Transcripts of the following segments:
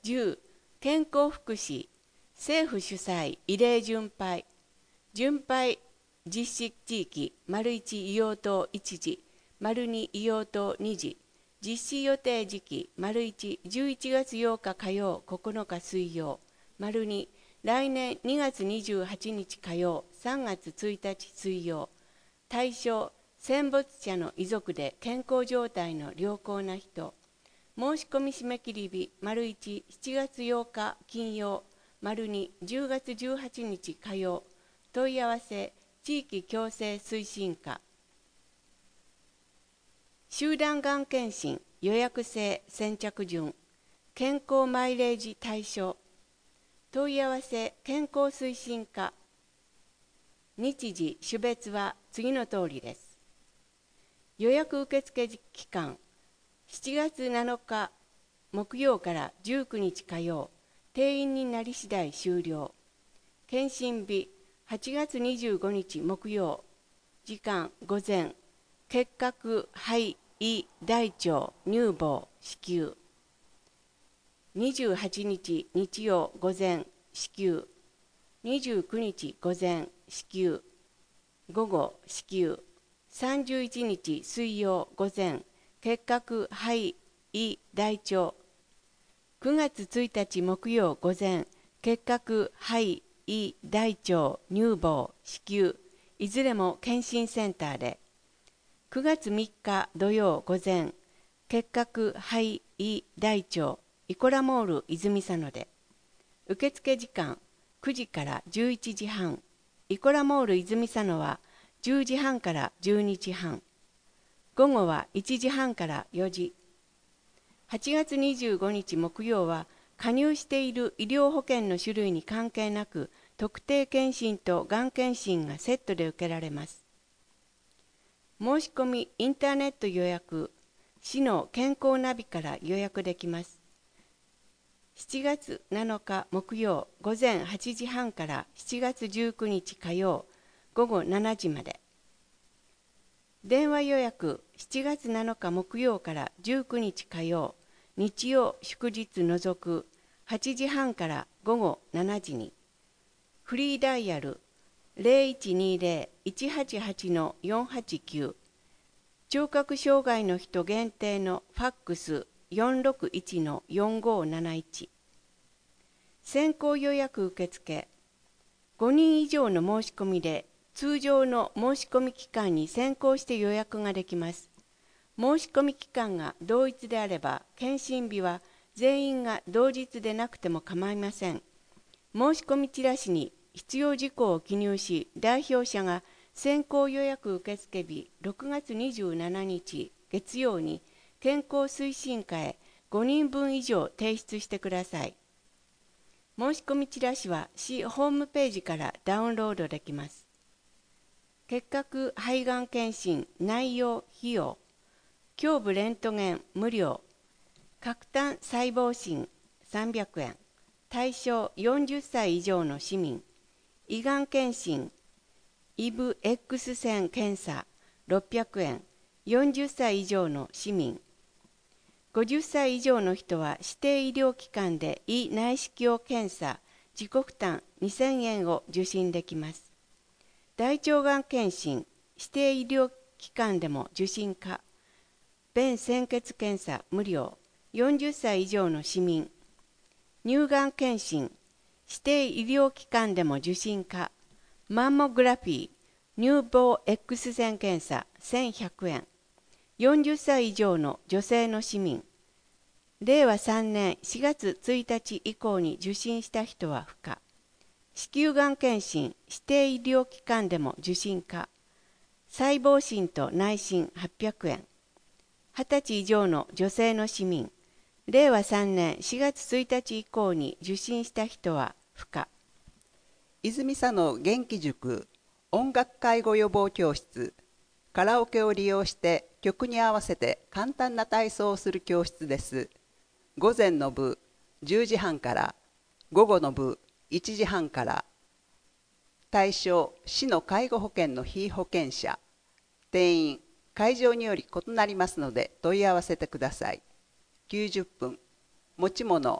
10、健康福祉、政府主催慰霊巡拝、巡拝実施地域、1医療棟1時、2医療棟2時、実施予定時期、1、11月8日火曜、9日水曜、2、来年2月28日火曜、3月1日水曜。対象、戦没者の遺族で健康状態の良好な人。申し込み締め切り日、1、7月8日金曜、2、10月18日火曜。問い合わせ、地域共生推進課。集団がん検診、予約制先着順、健康マイレージ対象。問い合わせ、健康推進課。日時、種別は次の通りです。予約受付期間、7月7日木曜から19日火曜、定員になり次第終了。検診日、8月25日木曜、時間午前、結核、肺、胃、大腸、乳房、子宮。28日日曜午前、子宮。29日午前、子宮。午後、子宮。31日水曜午前、結核、肺、胃、大腸。9月1日木曜午前、結核、肺、胃、大腸、乳房、子宮、いずれも検診センターで。9月3日土曜午前、結核、肺、胃、大腸、イコラモール泉佐野で。受付時間、9時から11時半。イコラモール泉佐野は10時半から12時半。午後は1時半から4時。8月25日木曜は加入している医療保険の種類に関係なく、特定健診とがん検診がセットで受けられます。申し込みインターネット予約、市の健康ナビから予約できます。7月7日木曜午前8時半から7月19日火曜午後7時まで。電話予約、7月7日木曜から19日火曜、日曜祝日除く8時半から午後7時に。フリーダイヤル 0120-188-489。聴覚障害の人限定のファックス 461-4571。先行予約受付。5人以上の申し込みで通常の申し込み期間に先行して予約ができます。申し込み期間が同一であれば、検診日は全員が同日でなくても構いません。申し込みチラシに必要事項を記入し、代表者が先行予約受付日6月27日月曜に健康推進課へ5人分以上提出してください。申し込みチラシは市ホームページからダウンロードできます。結核肺がん検診内容費用、胸部レントゲン無料、核炭細胞診300円、対象40歳以上の市民、胃がん検診、イブ X 線検査600円、40歳以上の市民、50歳以上の人は指定医療機関で胃内視鏡検査自己負担2000円を受診できます。大腸がん検診、指定医療機関でも受診可。便潜血検査無料、40歳以上の市民。乳がん検診、指定医療機関でも受診可。マンモグラフィー、乳房 X 線検査1100円。40歳以上の女性の市民。令和3年4月1日以降に受診した人は不可。子宮がん検診、指定医療機関でも受診可。細胞診と内診800円。20歳以上の女性の市民。令和3年4月1日以降に受診した人は不可。 泉佐野元気塾音楽介護予防教室、カラオケを利用して曲に合わせて簡単な体操をする教室です。午前の部10時半から、午後の部1時半から。対象、市の介護保険の被保険者。定員、会場により異なりますので問い合わせてください。90分。持ち物、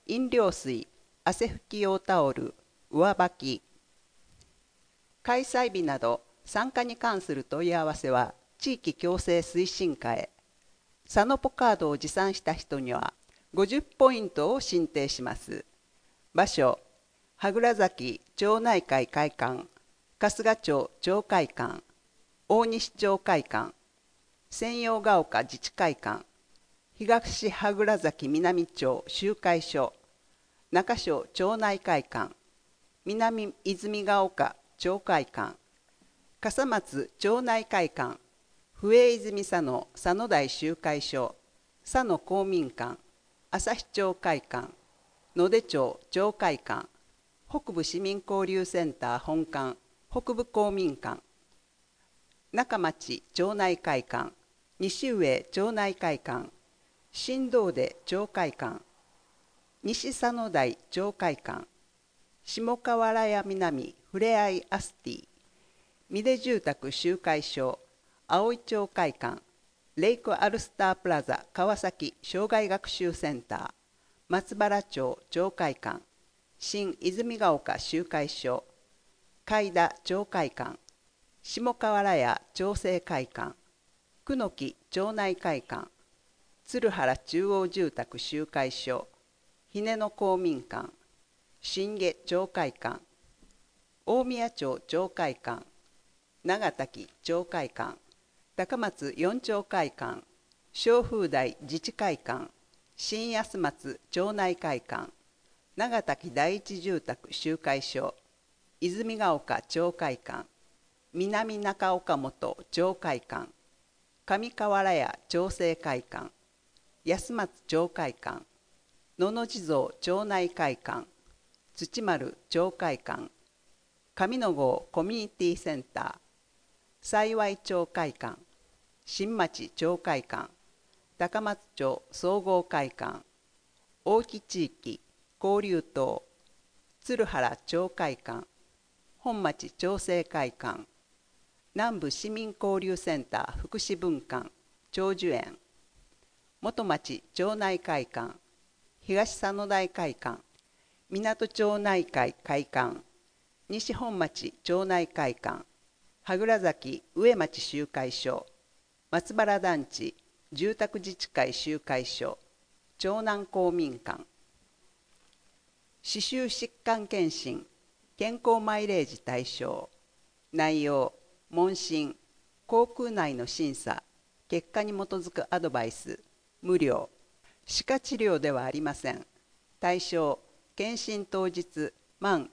飲料水、汗拭き用タオル、上履き。開催日など参加に関する問い合わせは地域共生推進課へ。サノポカードを持参した人には50ポイントを進呈します。場所、羽倉崎町内会会館、春日町町会館、大西町会館、仙陽ヶ丘自治会館、東羽倉崎南町集会所、中小町内会館、南泉ヶ丘町会館、笠松町内会館、笛泉佐野佐野台集会所、佐野公民館、旭町会館、野出町町会館、北部市民交流センター本館、北部公民館、中町町内会館、西上町内会館、新道出町会館、西佐野台町会館、下河原屋南ふれあいアスティ、三出住宅集会所、葵町会館、レイクアルスタープラザ川崎障害学習センター、松原町町会館、新泉ヶ丘集会所、海田町会館、下河原屋町政会館、久木町内会館、鶴原中央住宅集会所、ひねの公民館、新下町会館、大宮町町会館、長滝町会館、高松四町会館、小風台自治会館、新安松町内会館、長滝第一住宅集会所、泉ヶ丘町会館、南中岡本町会館、上河原屋町政会館、安松町会館、野々地蔵町内会館、土丸町会館、上野郷コミュニティセンター、幸町会館、新町町会館、高松町総合会館、大木地域交流棟、鶴原町会館、本町町政会館、南部市民交流センター福祉分館長寿園、元町町内会館、東佐野台会館、港町内会会館、西本町町内会館、羽倉崎上町集会所、松原団地住宅自治会集会所、長南公民館。歯周疾患検診、健康マイレージ対象。内容、問診、口腔内の審査、結果に基づくアドバイス、無料。歯科治療ではありません。対象、検診当日、満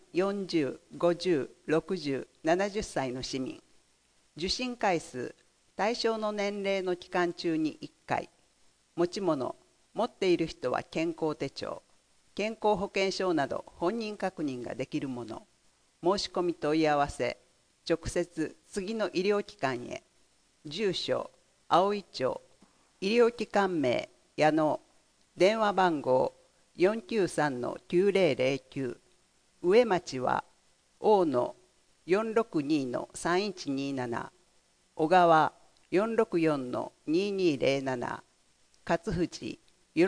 40、50、60、70歳の市民。受診回数、対象の年齢の期間中に1回。持ち物、持っている人は健康手帳、健康保険証など本人確認ができるもの。申し込み問い合わせ、直接次の医療機関へ。住所、葵町、医療機関名、矢野、電話番号 493-9009、上町は大野 462-3127、小川 464-2207、勝藤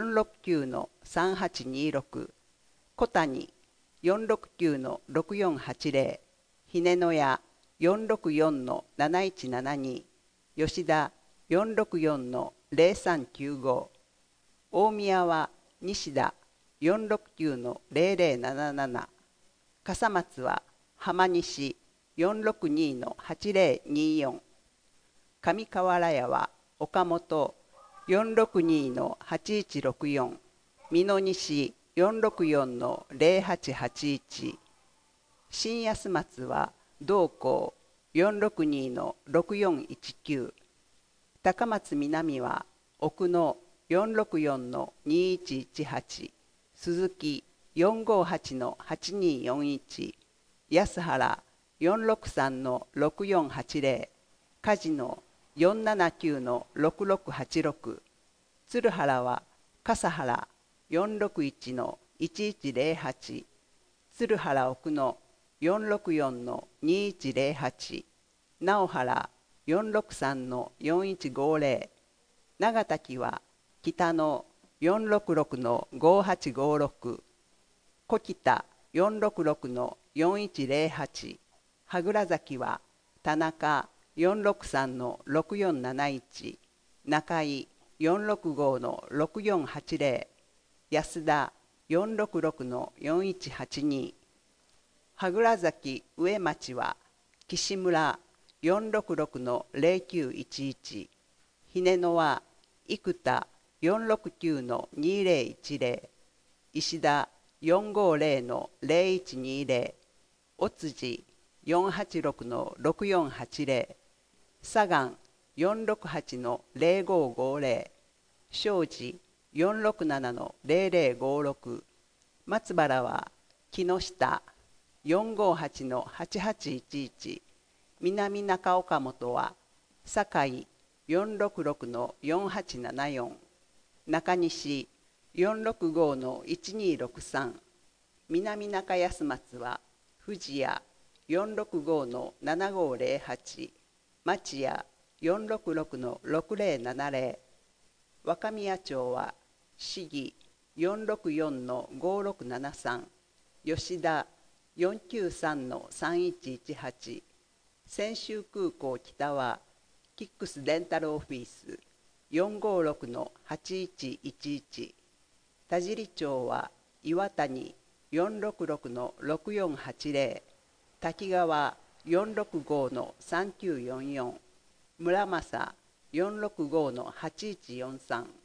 469-3826、小谷 469-6480、ひねのや 464-7172、吉田 464-0395、大宮は西田 469-0077、笠松は浜西 462-8024、上河原屋は岡本 462-8164、美濃西 464-0881、新安松は同校 462-6419、高松南は奥野 464-2118、鈴木 458-8241、安原 463-6480、梶野 479-6686、鶴原は笠原 461-1108、鶴原奥野 464-2108、直原 463-4150、長滝は北野 466-5856、 小北466-4108、羽倉崎は田中463-6471、中井465-6480、安田466-4182、羽倉崎上町は岸村466-0911、ひ野は生田469-2010、石田450-0120、尾辻486-6480、左岸468-0550、庄司467-0056、松原は木下458-8811、南中岡本は堺466-4874、中西465-1263、南中安松は藤谷465-7508、町屋466-6070、若宮町は市議464-5673、吉田493-3118、泉州空港北はキックスデンタルオフィス456-8111、田尻町は岩谷466-6480、滝川465-3944、村正465-8143、